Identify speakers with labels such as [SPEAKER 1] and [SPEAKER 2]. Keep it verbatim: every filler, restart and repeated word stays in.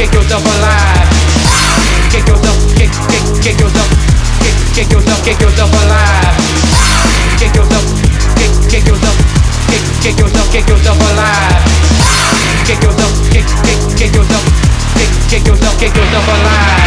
[SPEAKER 1] kick yourself alive. Kick yourself, kick, kick, kick yourself, kick, kick yourself, kick yourself alive. Kick yourself, kick, kick yourself, kick, kick yourself, kick yourself alive. Kick yourself, kick, kick, kick yourself, kick, kick yourself, kick yourself alive.